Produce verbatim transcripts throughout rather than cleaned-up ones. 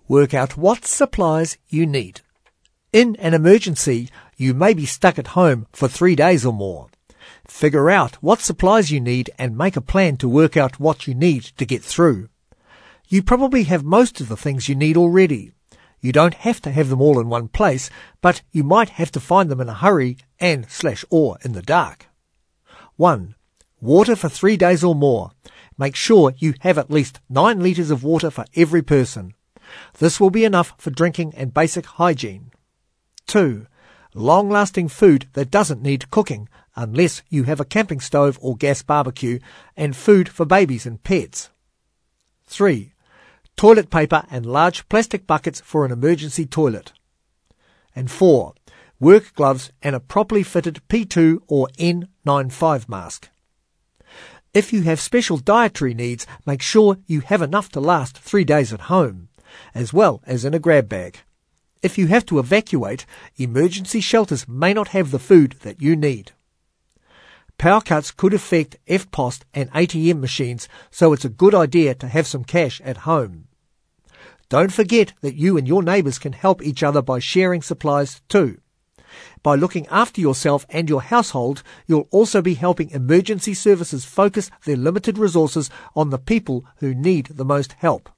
Work out what supplies you need. In an emergency, you may be stuck at home for three days or more. Figure out what supplies you need and make a plan to work out what you need to get through. You probably have most of the things you need already. You don't have to have them all in one place, but you might have to find them in a hurry and slash or in the dark. one. Water for three days or more. Make sure you have at least nine litres of water for every person. This will be enough for drinking and basic hygiene. two. Long-lasting food that doesn't need cooking unless you have a camping stove or gas barbecue, and food for babies and pets. three. Toilet paper and large plastic buckets for an emergency toilet. And four. Work gloves and a properly fitted P two or N ninety-five mask. If you have special dietary needs, make sure you have enough to last three days at home, as well as in a grab bag. If you have to evacuate, emergency shelters may not have the food that you need. Power cuts could affect F P O S and A T M machines, so it's a good idea to have some cash at home. Don't forget that you and your neighbours can help each other by sharing supplies too. By looking after yourself and your household, you'll also be helping emergency services focus their limited resources on the people who need the most help.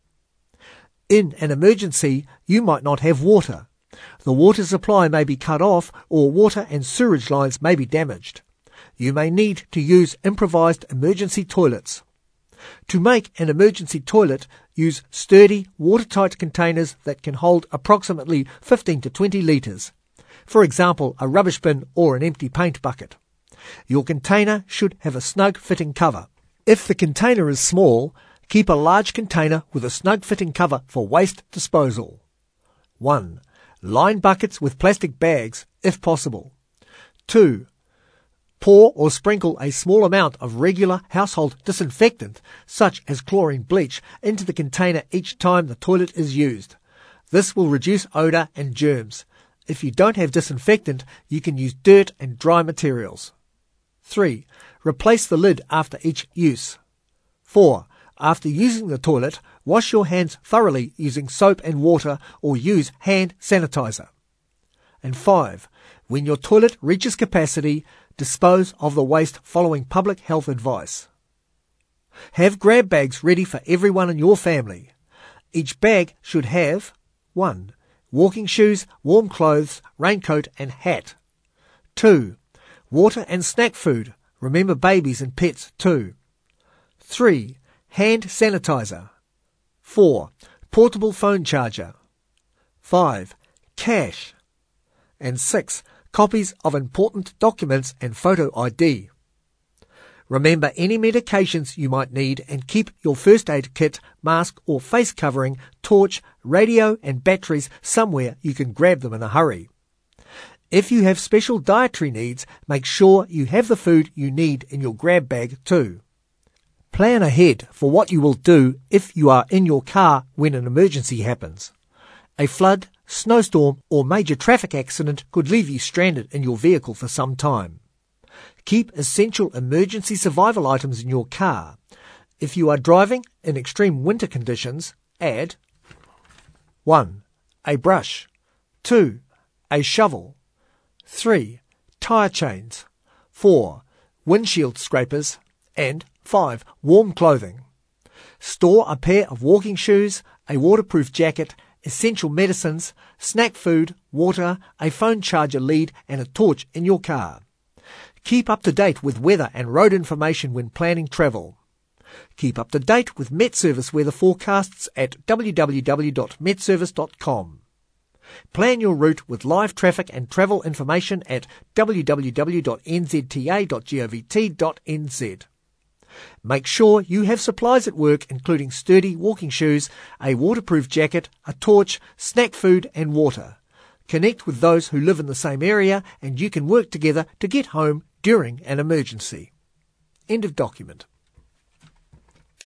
In an emergency, you might not have water. The water supply may be cut off, or water and sewerage lines may be damaged. You may need to use improvised emergency toilets. To make an emergency toilet, use sturdy, watertight containers that can hold approximately fifteen to twenty litres. For example, a rubbish bin or an empty paint bucket. Your container should have a snug-fitting cover. If the container is small, keep a large container with a snug-fitting cover for waste disposal. one. Line buckets with plastic bags, if possible. two. Pour or sprinkle a small amount of regular household disinfectant, such as chlorine bleach, into the container each time the toilet is used. This will reduce odour and germs. If you don't have disinfectant, you can use dirt and dry materials. three. Replace the lid after each use. four. After using the toilet, wash your hands thoroughly using soap and water or use hand sanitizer. And five. When your toilet reaches capacity, dispose of the waste following public health advice. Have grab bags ready for everyone in your family. Each bag should have one. Walking shoes, warm clothes, raincoat and hat. two. Water and snack food. Remember babies and pets too. three. Hand sanitizer. four. Portable phone charger. five. Cash. And six. Copies of important documents and photo I D. Remember any medications you might need and keep your first aid kit, mask or face covering, torch, radio and batteries somewhere you can grab them in a hurry. If you have special dietary needs, make sure you have the food you need in your grab bag too. Plan ahead for what you will do if you are in your car when an emergency happens. A flood, snowstorm or major traffic accident could leave you stranded in your vehicle for some time. Keep essential emergency survival items in your car. If you are driving in extreme winter conditions, add one. A brush. two. A shovel. three. Tyre chains. four. Windshield scrapers. And five. Warm clothing. Store a pair of walking shoes, a waterproof jacket, essential medicines, snack food, water, a phone charger lead and a torch in your car. Keep up to date with weather and road information when planning travel. Keep up to date with Met Service weather forecasts at w w w dot met service dot com. Plan your route with live traffic and travel information at w w w dot n z t a dot govt dot n z. Make sure you have supplies at work including sturdy walking shoes, a waterproof jacket, a torch, snack food and water. Connect with those who live in the same area and you can work together to get home during an emergency. End of document.